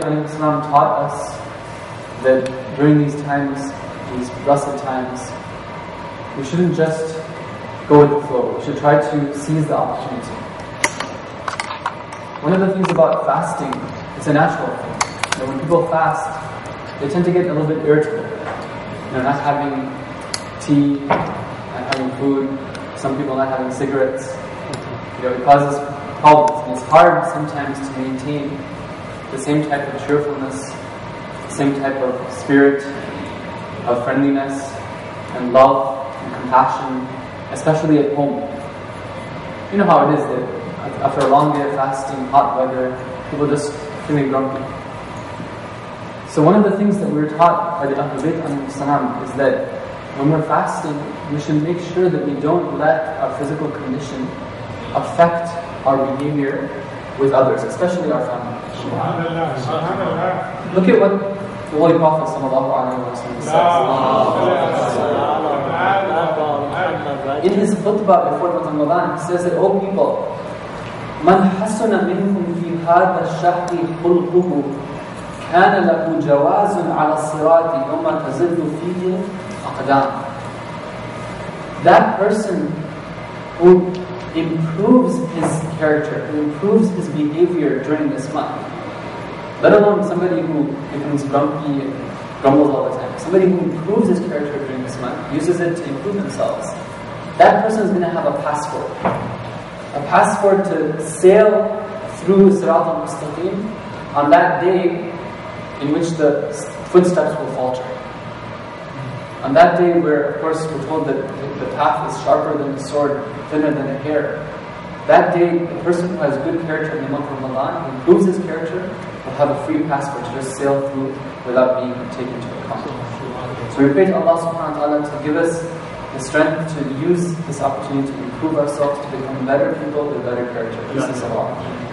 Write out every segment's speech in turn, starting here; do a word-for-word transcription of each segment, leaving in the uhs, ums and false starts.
Islam taught us that during these times, these blessed times, we shouldn't just go with the flow. We should try to seize the opportunity. One of the things about fasting, it's a natural thing. You know, when people fast, they tend to get a little bit irritable. You know, not having tea, not having food, some people not having cigarettes. You know, it causes problems. And it's hard sometimes to maintain the same type of cheerfulness, the same type of spirit of friendliness and love and compassion, especially at home. You know how it is that after a long day of fasting, hot weather, people just feeling grumpy. So one of the things that we were taught by the Ahlul Bayt alayhi salam is that when we're fasting, we should make sure that we don't let our physical condition affect our behavior with others, especially our family. Look at what the Holy Prophet sallallahu alaihi wasallam says. In his khutbah before Ramadan, he says that, "O people, man hasuna minkum fi hadha ash-shahri khulquhu kana lahu jawazun ala sirati yawma tazillu fihi aqdam." That person who improves his character, who improves his behavior during this month, let alone somebody who becomes grumpy and grumbles all the time, somebody who improves his character during this month, uses it to improve themselves, that person is going to have a passport. A passport to sail through Sirat al-Mustaqim on that day in which the footsteps will falter. On that day where, of course, we're told that the path is sharper than a sword, thinner than a hair. That day, the person who has good character in the month of Ramadan, who improves his character, will have a free passport to just sail through without being taken into account. So we pray to Allah subhanahu wa ta'ala to give us the strength to use this opportunity to improve ourselves, to become better people with better character. Peace and salam.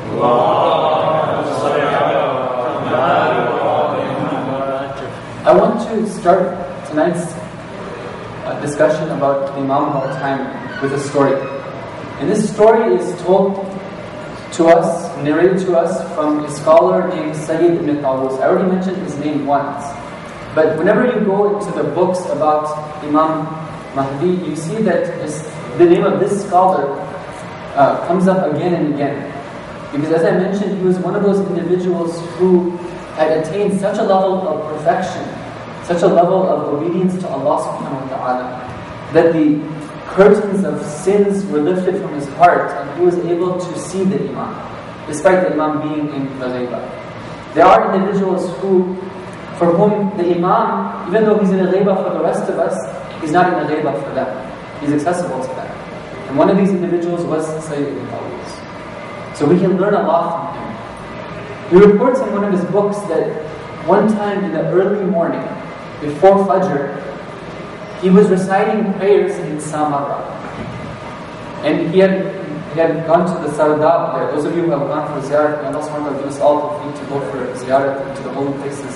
I want to start tonight's uh, discussion about the Imam of our time with a story. And this story is told to us, narrated to us from a scholar named Sayyid ibn Tawus. I already mentioned his name once. But whenever you go into the books about Imam Mahdi, you see that this, the name of this scholar uh, comes up again and again. Because as I mentioned, he was one of those individuals who had attained such a level of perfection, such a level of obedience to Allah subhanahu wa ta'ala, that the curtains of sins were lifted from his heart and he was able to see the Imam, despite the Imam being in the ghaibah. There are individuals who, for whom the Imam, even though he's in the ghaibah for the rest of us, he's not in the ghaibah for them. He's accessible to them. And one of these individuals was Sayyid ibn Tawus. So we can learn a lot from him. He reports in one of his books that one time in the early morning, before Fajr, he was reciting prayers in Samarra. And he had, he had gone to the Sardab there. Those of you who have gone for ziyarat, may Allah subhanahu wa ta'ala give us all the need to go for ziyarat to the holy places.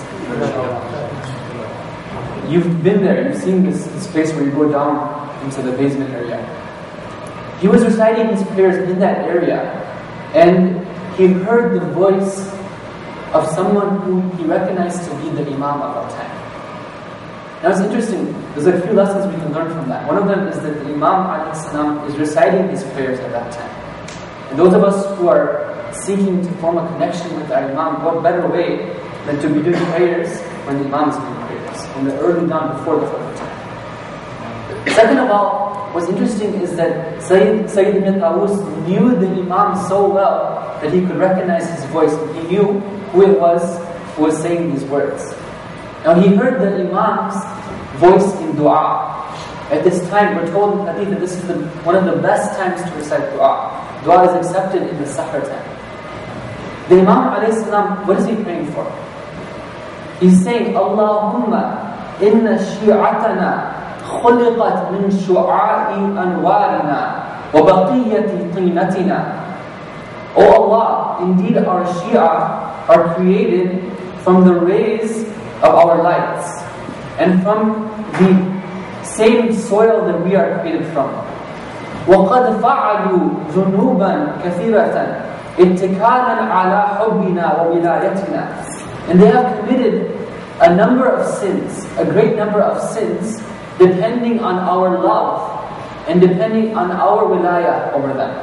You've been there, you've seen this, this place where you go down into the basement area. He was reciting his prayers in that area, and he heard the voice of someone who he recognized to be the Imam of our time. Now it's interesting, there's a few lessons we can learn from that. One of them is that the Imam alayhi salam is reciting his prayers at that time. And those of us who are seeking to form a connection with our Imam, what better way than to be doing prayers when the Imam is doing prayers, in the early dawn before the Fajr time. Second of all, what's interesting is that Sayyid, Sayyid ibn Tawus knew the Imam so well that he could recognize his voice. He knew who it was who was saying these words. Now he heard the Imam's voice in dua. At this time, we're told in Hadith that this is the, one of the best times to recite dua. Dua is accepted in the Sahar time. The Imam alayhi salam, what is he praying for? He's saying, Allahumma inna shi'atana khuliqat min shu'a'i anwarina wa baqiyati qinatina. O Allah, indeed our Shia are created from the rays of our lights and from the same soil that we are created from. وَقَدْ فَعَلُوا ذُنُوبًا كَثِيرَةً اتِّكَالًا عَلَى حُبِّنَا وَوِلَايَتِنَا And they have committed a number of sins, a great number of sins, depending on our love and depending on our wilayah over them.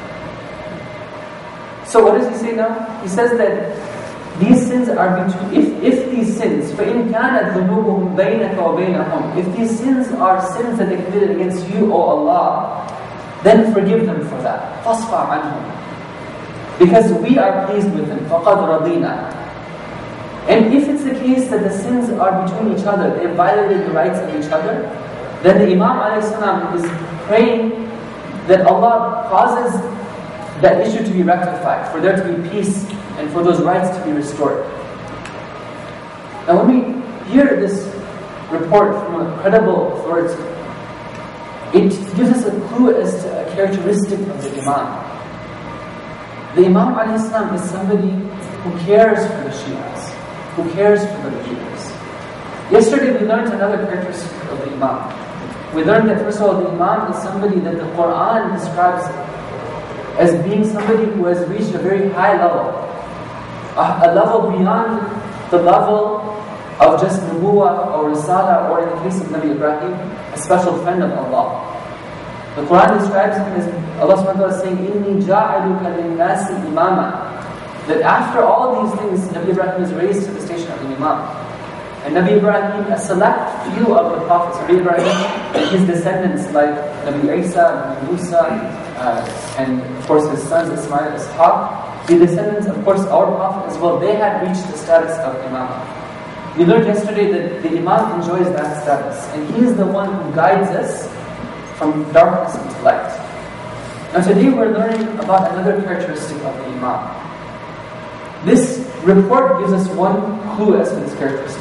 So what does he say now? He says that these sins are between, if, if these sins, فَإِنْ كَانَتْ ذُنُوبُهُمْ بَيْنَكَ وَبَيْنَهُمْ, if these sins are sins that they committed against you, O Allah, then forgive them for that. فَاصْفَعْ عَنْهُمْ, because we are pleased with them. فَقَدْ رَضِينَا. And if it's the case that the sins are between each other, they violated the rights of each other, then the Imam ﷺ is praying that Allah causes that issue to be rectified, for there to be peace and for those rights to be restored. Now when we hear this report from a credible authority, it gives us a clue as to a characteristic of the Imam. The Imam ﷺ is somebody who cares for the Shias, who cares for the leaders. Yesterday we learned another characteristic of the Imam. We learned that first of all, the Imam is somebody that the Quran describes as being somebody who has reached a very high level, a, a level beyond the level of just Nubuwwah or Risala, or in the case of Nabi Ibrahim, a special friend of Allah. The Quran describes him as, Allah subhanahu wa ta'ala saying, إِنِّي جَعَلُكَ لِلنَّاسِ إِمَامًا, that after all these things, Nabi Ibrahim is raised to the station of an Imam. And Nabi Ibrahim, a select few of the prophets, Nabi Ibrahim and his descendants like Nabi Isa, Nabi Musa, uh, and of course his sons Ismail, Ishaq, the descendants, of course our prophet as well, they had reached the status of Imam. We learned yesterday that the Imam enjoys that status, and he is the one who guides us from darkness into light. Now today we're learning about another characteristic of the Imam. This report gives us one clue as to this characteristic.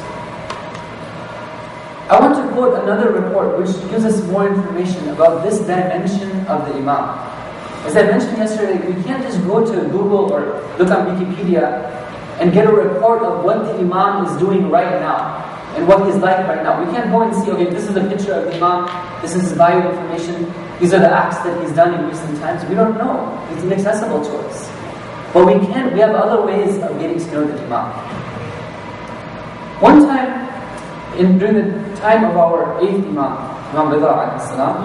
I want to quote another report which gives us more information about this dimension of the Imam. As I mentioned yesterday, we can't just go to Google or look on Wikipedia and get a report of what the Imam is doing right now and what he's like right now. We can't go and see, okay, this is a picture of the Imam, this is his bio information, these are the acts that he's done in recent times. We don't know. It's inaccessible to us. But we can, we have other ways of getting to know the Imam. One time, in, during the time of our eighth Imam, Imam Rida alayhi salam,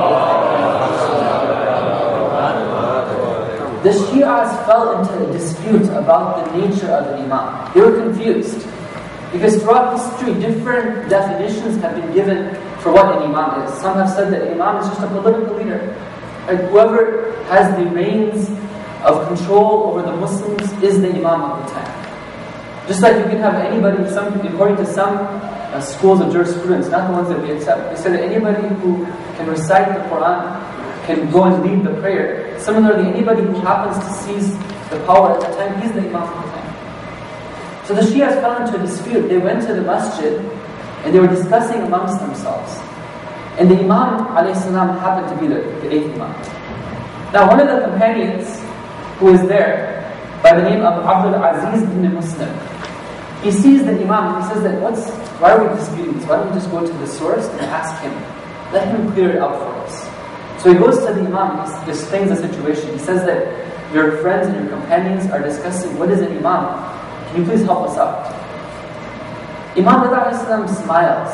the Shias fell into a dispute about the nature of an Imam. They were confused, because throughout history, different definitions have been given for what an Imam is. Some have said that an Imam is just a political leader. Like whoever has the reins of control over the Muslims is the Imam of the time. Just like you can have anybody, some, according to some uh, schools of jurisprudence, not the ones that we accept, they say that anybody who can recite the Quran can go and lead the prayer. Similarly, anybody who happens to seize the power at that time, he's the Imam of the time. So the Shias fell into a dispute. They went to the masjid and they were discussing amongst themselves. And the Imam alayhi salam happened to be the, the eighth Imam. Now one of the companions who is there, by the name of Abdul Aziz ibn Muslim, he sees the Imam and he says that, what's, why are we disputing this? Why don't we just go to the source and ask him? Let him clear it up for us. So he goes to the Imam, he explains the situation. He says that your friends and your companions are discussing, what is an Imam? Can you please help us out? Imam Rida smiles,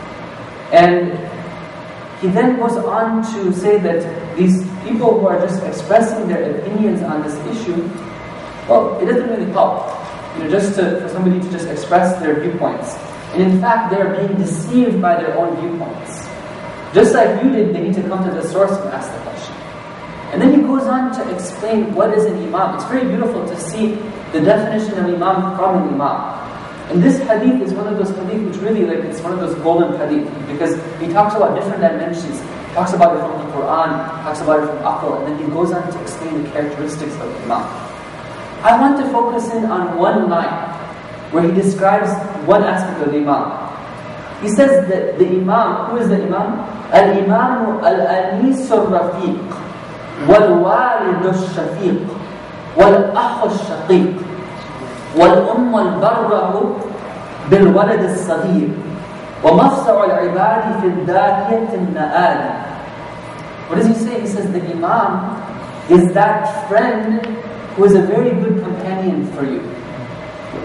and he then goes on to say that these people who are just expressing their opinions on this issue, well, it doesn't really help, you know, just to, for somebody to just express their viewpoints. And in fact, they are being deceived by their own viewpoints. Just like you did, they need to come to the source and ask the question. And then he goes on to explain what is an Imam. It's very beautiful to see the definition of Imam from an Imam. And this hadith is one of those hadith which really, like, it's one of those golden hadith, because he talks about different dimensions. He talks about it from the Quran, talks about it from Aql, and then he goes on to explain the characteristics of the Imam. I want to focus in on one line where he describes one aspect of the Imam. He says that the Imam, who is the Imam? Al-Imamu al-Anis al-Rafiq, wal-Walid al-Shafiq, wal-Akh al-Shaqiq, والأم البرة بالولد الصغير ومفصع العباد في الداهية النآل. What does he say? He says the Imam is that friend who is a very good companion for you.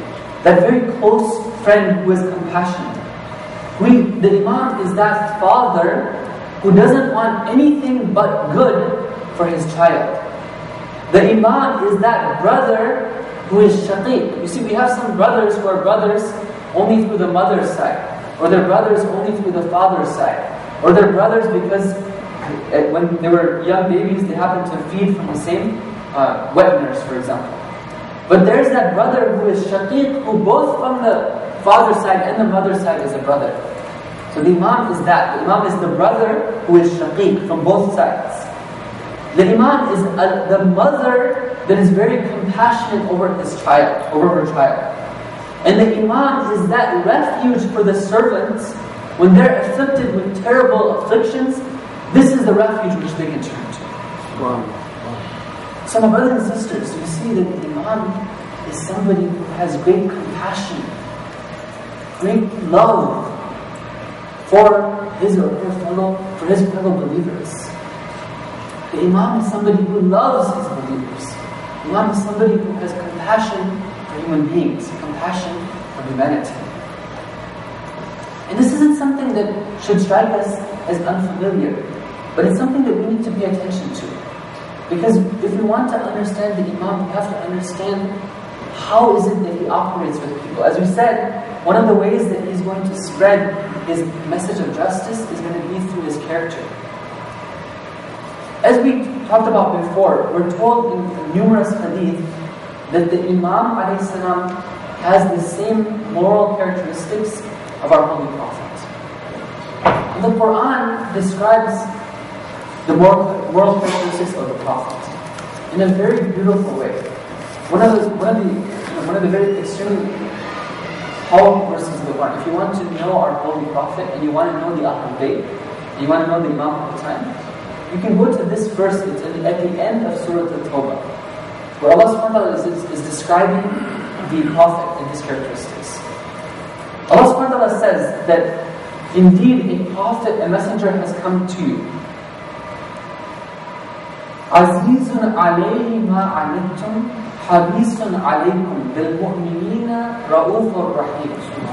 that very close friend who is compassionate. We, the Imam is that father who doesn't want anything but good for his child. The Imam is that brother who is shaqiq. You see, we have some brothers who are brothers only through the mother's side, or they're brothers only through the father's side, or they're brothers because when they were young babies, they happened to feed from the same uh, wet nurse, for example. But there's that brother who is shaqiq, who both from the father's side and the mother's side is a brother. So the Imam is that. The Imam is the brother who is shaqiq from both sides. The Imam is a, the mother that is very compassionate over his child, over her child. And the Imam is that refuge for the servants when they're afflicted with terrible afflictions. This is the refuge which they can turn to. Wow. So my brothers and sisters, you see that the Imam is somebody who has great compassion, great love for his or her fellow, for his fellow believers. The Imam is somebody who loves his believers. The Imam is somebody who has compassion for human beings, compassion for humanity. And this isn't something that should strike us as unfamiliar, but it's something that we need to pay attention to. Because if we want to understand the Imam, we have to understand how is it that he operates with people. As we said, one of the ways that he's going to spread his message of justice is going to be through his character. As we talked about before, we're told in numerous hadith that the Imam alayhi salam has the same moral characteristics of our Holy Prophet. And the Quran describes the moral, moral characteristics of the Prophet in a very beautiful way. One of the, one of the, you know, one of the very extremely powerful verses of the Quran. If you want to know our Holy Prophet and you want to know the Ahlul Bayt, and you want to know the Imam of the time, you can go to this verse. It's at the end of Surah Al-Tawbah, where Allah subhanahu wa ta'ala is, is describing the Prophet and his characteristics. Allah subhanahu wa ta'ala says that indeed a Prophet, a messenger has come to you. Azizun alayhi ma anittum, harisun alaykum bil mu'minina ra'ufur rahim.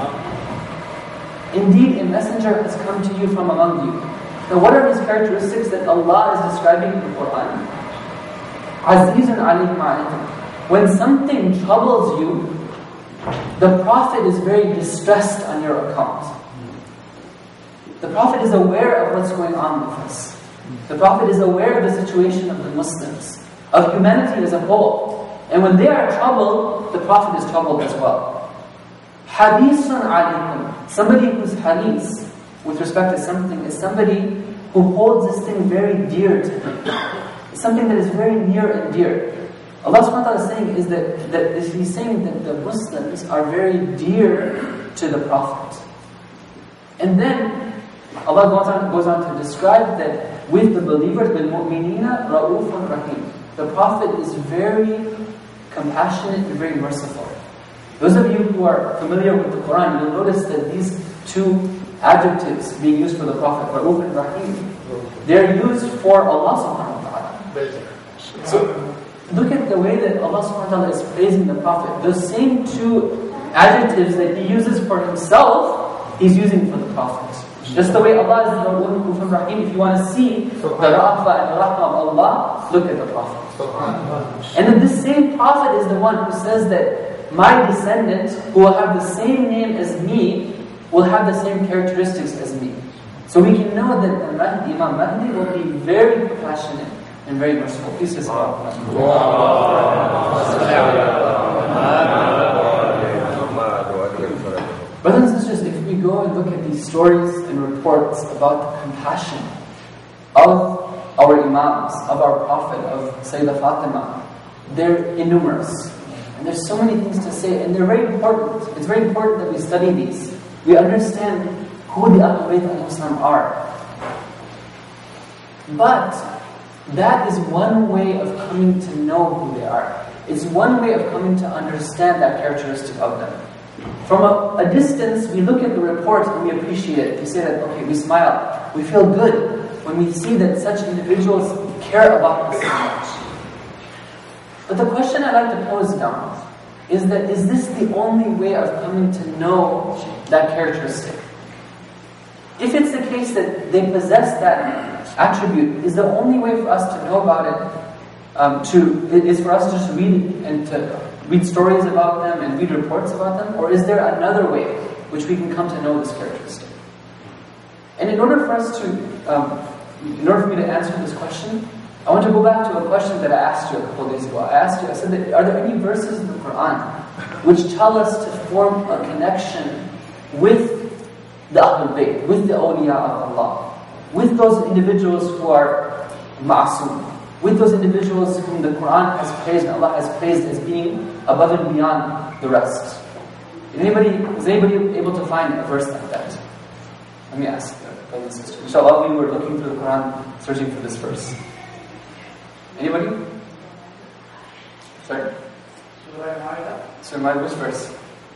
Indeed, a messenger has come to you from among you. Now, what are his characteristics that Allah is describing in the Quran? Azizun alayhi ma anittum. When something troubles you, the Prophet is very distressed on your account. The Prophet is aware of what's going on with us. The Prophet is aware of the situation of the Muslims, of humanity as a whole. And when they are troubled, the Prophet is troubled as well. Harisun alaykum. Somebody who's haris, with respect to something, is somebody who holds this thing very dear to him. It's something that is very near and dear. Allah subhanahu wa ta'ala is saying is that, that He's saying that the Muslims are very dear to the Prophet. And then Allah goes on, goes on to describe that with the believers, بِالْمُؤْمِنِينَ رَؤُوفٌ رَحِيمٌ. The Prophet is very compassionate and very merciful. Those of you who are familiar with the Quran, you'll notice that these two adjectives being used for the Prophet, Ra'uf and Rahim, they're used for Allah subhanahu wa ta'ala. So, look at the way that Allah subhanahu wa ta'ala is praising the Prophet. Those same two adjectives that He uses for Himself, He's using for the Prophet. Just the way Allah is Ra'uf and Rahim. If you want to see the Ra'fa and the Rahma of Allah, look at the Prophet. And then this same Prophet is the one who says that my descendant, who will have the same name as me, will have the same characteristics as me. So we can know that the Mahdi, Imam Mahdi, will be very compassionate and very merciful. Please just go. Brothers and sisters, if we go and look at these stories and reports about the compassion of our Imams, of our Prophet, of Sayyidah Fatima, they're innumerous. And there's so many things to say, and they're very important. It's very important that we study these. We understand who the Ahlul Bayt are. But that is one way of coming to know who they are. It's one way of coming to understand that characteristic of them. From a, a distance, we look at the report and we appreciate it. We say that, okay, we smile. We feel good when we see that such individuals care about us so much. But the question I'd like to pose now is that, is this the only way of coming to know that characteristic? If it's the case that they possess that attribute, is the only way for us to know about it, um, to is for us to just read and to read stories about them and read reports about them? Or is there another way which we can come to know this characteristic? And in order for us to, um, in order for me to answer this question, I want to go back to a question that I asked you a couple of days ago. I asked you, I said, that, are there any verses in the Quran which tell us to form a connection with the Ahlul Bayt, with the awliya of Allah, with those individuals who are ma'asum, with those individuals whom the Quran has praised and Allah has praised as being above and beyond the rest? Anybody, is anybody able to find a verse like that? Let me ask the brothers and sisters. Inshallah, we were looking through the Quran, searching for this verse. Anybody? Sorry? Surah Al-Ma'idah. Surah Al-Ma'idah, which verse?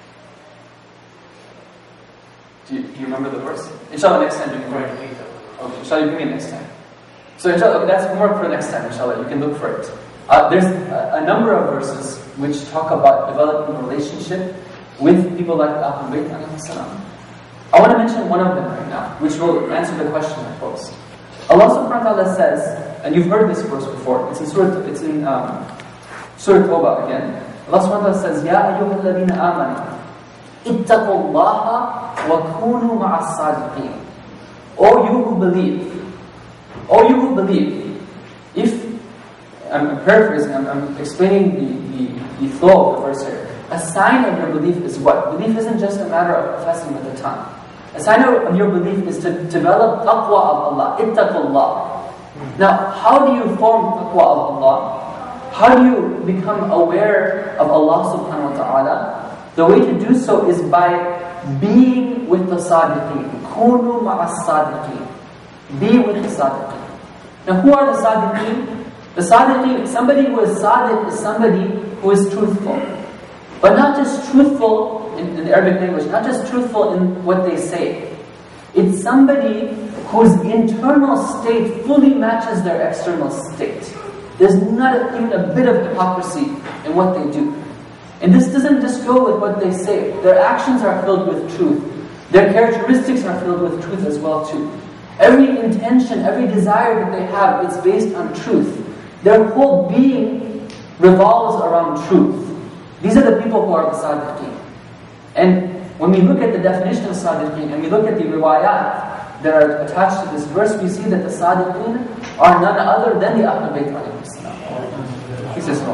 Do you, do you remember the verse? Inshallah, next time you can bring it. Okay, inshallah, you bring it next time. So inshallah, okay, that's homework for next time, inshallah, you can look for it. Uh, there's a, a number of verses which talk about developing a relationship with people like Ahlul Bayt alayhi salam. I want to mention one of them right now, which will answer the question I posed. Allah subhanahu wa ta'ala says, and you've heard this verse before, it's in Surah, it's in um, Surah Tawbah again. Allah subhanahu wa ta'ala says, Ya ayyuhal ladhina amanu, ittaqullaha wa kunu ma'as sadiqeen. O you who believe, O you who believe, if, I'm paraphrasing, I'm, I'm explaining the, the, the flow of the verse here. A sign of your belief is what? Belief isn't just a matter of professing with the tongue. A sign of your belief is to develop taqwa of Allah, ittaqullah. Now, how do you form taqwa of Allah? How do you become aware of Allah subhanahu wa ta'ala? The way to do so is by being with the sadiqeen. Kunu ma'as sadiqeen. Be with the sadiqeen. Now, who are the sadiqeen? The sadiqeen, somebody who is sadiq is somebody who is truthful. But not just truthful in, in the Arabic language, not just truthful in what they say. It's somebody whose internal state fully matches their external state. There's not even a bit of hypocrisy in what they do. And this doesn't just go with what they say. Their actions are filled with truth. Their characteristics are filled with truth as well too. Every intention, every desire that they have is based on truth. Their whole being revolves around truth. These are the people who are the Sadiqeen. And when we look at the definition of Sadiqeen, and we look at the riwayat that are attached to this verse, we see that the Sadiqeen are none other than the Ahlul Bayt alayhi salam. He says,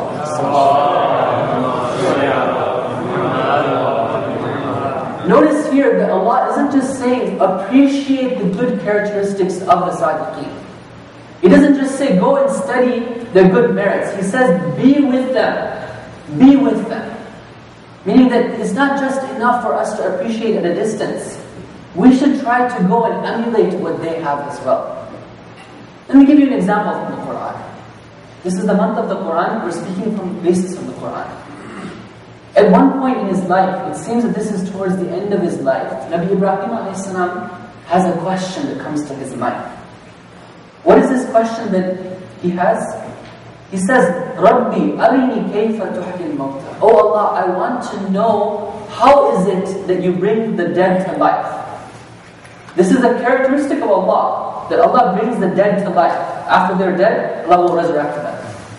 notice here that Allah isn't just saying, appreciate the good characteristics of the Sadiqeen. He doesn't just say, go and study their good merits. He says, be with them. Be with them. Meaning that it's not just enough for us to appreciate at a distance. We should try to go and emulate what they have as well. Let me give you an example from the Quran. This is the month of the Quran. We're speaking from the basis of the Quran. At one point in his life, it seems that this is towards the end of his life, Nabi Ibrahim alayhi salam has a question that comes to his mind. What is this question that he has? He says, Rabbi, arini kayfa tuhyi al-mawta. Oh Allah, I want to know how is it that you bring the dead to life. This is a characteristic of Allah, that Allah brings the dead to life. After they're dead, Allah will resurrect them.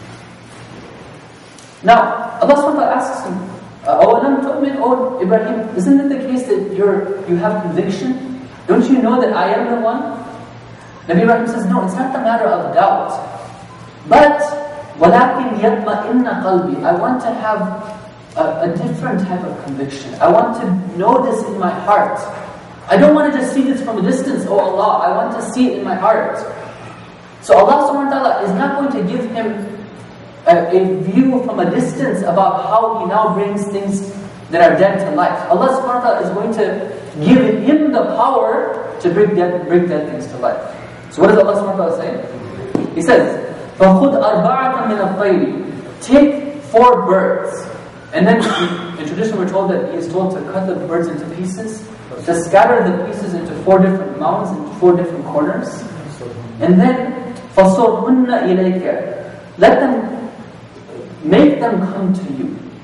Now, Allah subhanahu wa ta'ala asks him, Awalam tu'min, oh Ibrahim, isn't it the case that you're, you have conviction? Don't you know that I am the one? Nabi Ibrahim says, no, it's not a matter of doubt. But, وَلَكِنْ يَطْمَئِنَّ قَلْبِي, I want to have a, a different type of conviction. I want to know this in my heart. I don't want to just see this from a distance, oh Allah, I want to see it in my heart. So Allah subhanahu wa ta'ala is not going to give him a, a view from a distance about how he now brings things that are dead to life. Allah subhanahu wa ta'ala is going to give him the power to bring dead, bring dead things to life. So what does Allah subhanahu wa ta'ala say? He says, فَخُذْ أَرْبَعَةً مِنَ الطَّيْرِ, take four birds. And then in tradition we're told that he is told to cut the birds into pieces, to scatter the pieces into four different mounds, into four different corners. And then فَصُرْهُنَّ إِلَيْكَ, let them, make them come to you.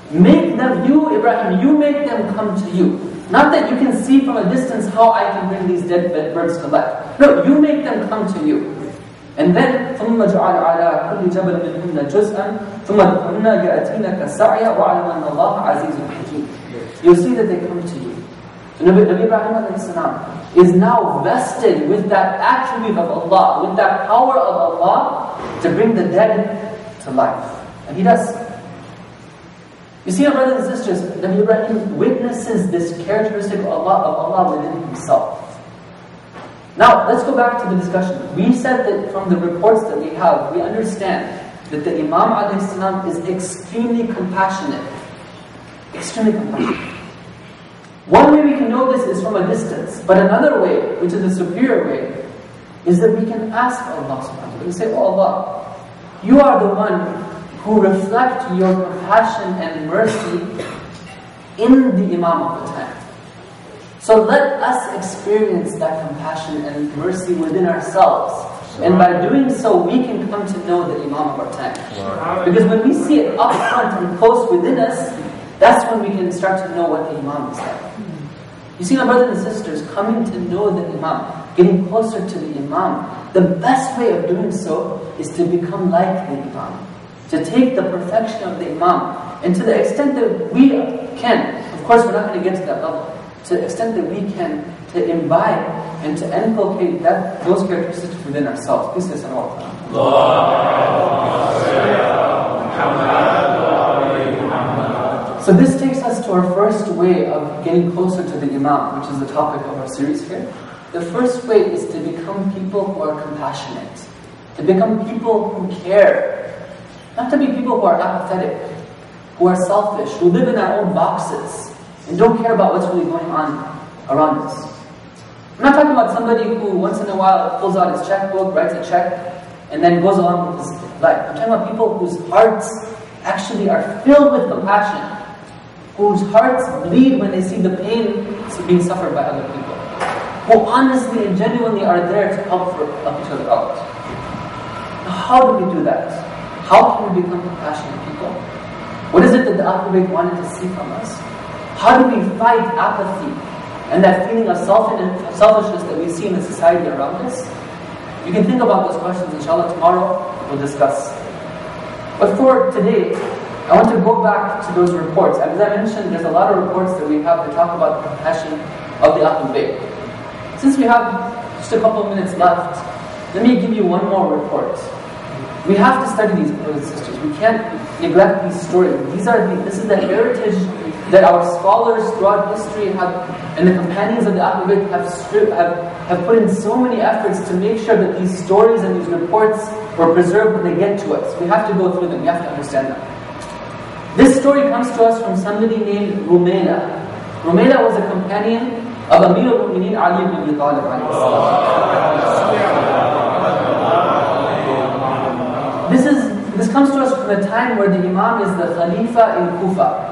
Make them, you Ibrahim, you make them come to you. Not that you can see from a distance how I can bring these dead birds to life. No, you make them come to you. And then ثم جعل على كل جبل منهن جزءا ثم ادخلن يأتينك سعيا وَاعْلَمْ أَنَّ اللَّهَ عَزِيزٌ حَكِيمٌ. You'll see that they come to you. So Nabi, Nabi Ibrahim is now vested with that attribute of Allah, with that power of Allah to bring the dead to life. And he does. You see, our brothers and sisters, Nabi Ibrahim witnesses this characteristic of Allah, of Allah within himself. Now, let's go back to the discussion. We said that from the reports that we have, we understand that the Imam alayhi salam is extremely compassionate. Extremely compassionate. One way we can know this is from a distance, but another way, which is a superior way, is that we can ask Allah subhanahu wa ta'ala. We say, Oh Allah, you are the one who reflect your compassion and mercy in the Imam of the time. So let us experience that compassion and mercy within ourselves. And by doing so, we can come to know the Imam of our time. Because when we see it up front and close within us, that's when we can start to know what the Imam is like. You see, my brothers and sisters, coming to know the Imam, getting closer to the Imam, the best way of doing so is to become like the Imam. To take the perfection of the Imam, and to the extent that we can, of course we're not going to get to that level, to the extent that we can, to imbibe and to inculcate that, those characteristics within ourselves. Please say salawat. So this takes us to our first way of getting closer to the Imam, which is the topic of our series here. The first way is to become people who are compassionate, to become people who care, not to be people who are apathetic, who are selfish, who live in their own boxes, and don't care about what's really going on around us. I'm not talking about somebody who once in a while pulls out his checkbook, writes a check, and then goes along with his life. I'm talking about people whose hearts actually are filled with compassion, whose hearts bleed when they see the pain being suffered by other people, who honestly and genuinely are there to help, for, help each other out. Now, how do we do that? How can we become compassionate people? What is it that the Ahlul Bayt wanted to see from us? How do we fight apathy and that feeling of selfishness that we see in the society around us? You can think about those questions, inshallah. Tomorrow we'll discuss. But for today, I want to go back to those reports. As I mentioned, there's a lot of reports that we have to talk about the compassion of the Ahlul Bayt. Since we have just a couple of minutes left, let me give you one more report. We have to study these, brothers and sisters. We can't neglect these stories. These are the, this is the heritage that our scholars throughout history have, and the companions of the Ahlul Bayt have, have, have put in so many efforts to make sure that these stories and these reports were preserved when they get to us. We have to go through them. We have to understand them. This story comes to us from somebody named Rumayla. Rumayla was a companion of Amir al-Mu'mineen Ali ibn Abi Talib. This is this comes to us from a time where the Imam is the Khalifa in Kufa.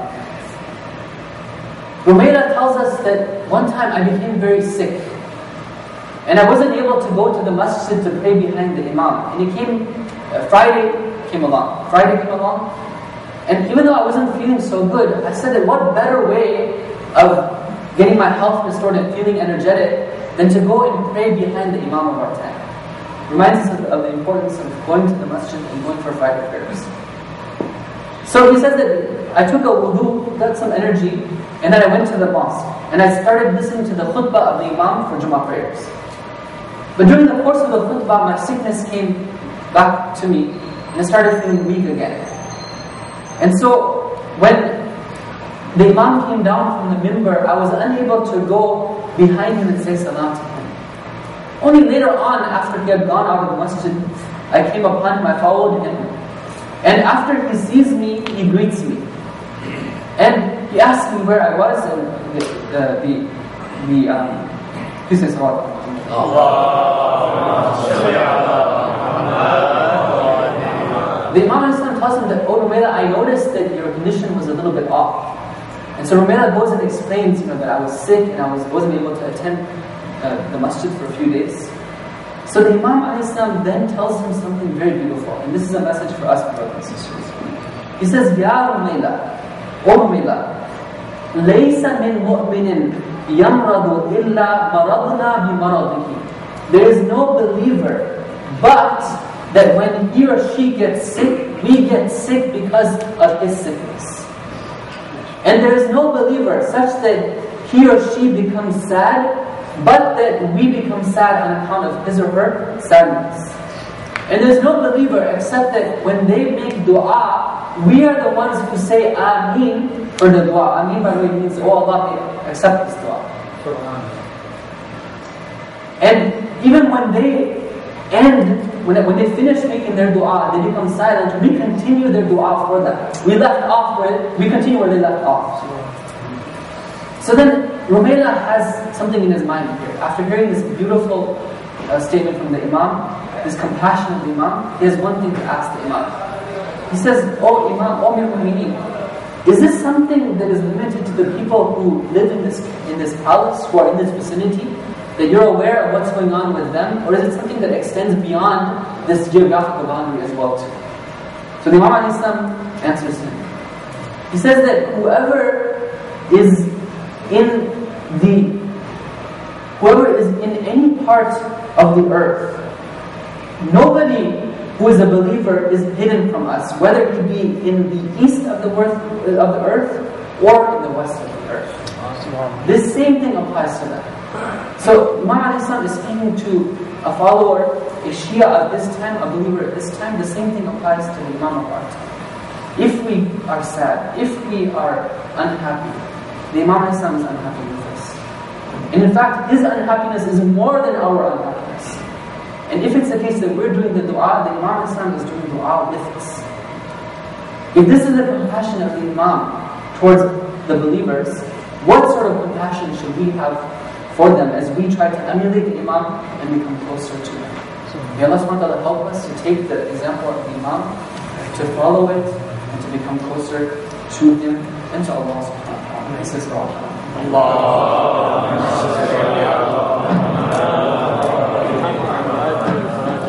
Rumayla tells us that one time I became very sick, and I wasn't able to go to the masjid to pray behind the Imam. And he came, uh, Friday came along. Friday came along. And even though I wasn't feeling so good, I said that what better way of getting my health restored and feeling energetic than to go and pray behind the Imam of our time. Reminds us of, of the importance of going to the masjid and going for Friday prayers. So he says that I took a wudu, got some energy, and then I went to the mosque. And I started listening to the khutbah of the Imam for Jummah prayers. But during the course of the khutbah, my sickness came back to me, and I started feeling weak again. And so, when the Imam came down from the mimbar, I was unable to go behind him and say salam to him. Only later on, after he had gone out of the masjid, I came upon him, I followed him. And after he sees me, he greets me. And he asked me where I was, and the, the, the, the um, he says, Allah. The Imam tells him that, oh Rumayla, I noticed that your condition was a little bit off. And so Rumayla goes and explains, you know, that I was sick and I was, wasn't able to attend uh, the masjid for a few days. So the Imam ﷺ then tells him something very beautiful. And this is a message for us, brothers and sisters. He says, Ya Rumayla, O Rumayla, لَيْسَ مِنْ مُؤْمِنٍ يَمْرَضُ إِلَّا مَرَضْنَا بِمَرَضِهِ. There is no believer, but that when he or she gets sick, we get sick because of his sickness. And there is no believer such that he or she becomes sad, but that we become sad on account of his or her sadness. And there is no believer except that when they make dua, we are the ones who say Ameen for the dua. Ameen, by the way, means, oh Allah, accept this dua. And even when they end, when, when they finish making their dua, they become silent, we continue their dua for them. We left off where, we continue where they left off. So then, Rumayla has something in his mind here. After hearing this beautiful uh, statement from the Imam, this compassion of the Imam, he has one thing to ask the Imam. He says, Oh Imam, O Amir Mu'mineen, is this something that is limited to the people who live in this in this palace, who are in this vicinity, that you're aware of what's going on with them? Or is it something that extends beyond this geographical boundary as well too? So the Imam al-Islam answers him. He says that whoever is in the whoever is in any part of the earth, nobody who is a believer is hidden from us, whether he be in the east of the earth, of the earth or in the west of the earth. This same thing applies to them. So Imam al-Islam is speaking to a follower, a Shia of this time, a believer at this time. The same thing applies to the Imam of our time. If we are sad, if we are unhappy, the Imam al-Islam is unhappy with us. And in fact, his unhappiness is more than our unhappiness. And if it's the case that we're doing the dua, the Imam al-Islam is doing dua with us. If this is the compassion of the Imam towards the believers, what sort of compassion should we have for them as we try to emulate the Imam and become closer to him? May Allah subhanahu wa ta'ala help us to take the example of the Imam, to follow it, and to become closer to him and to Allah subhanahu wa ta'ala. This is Allah.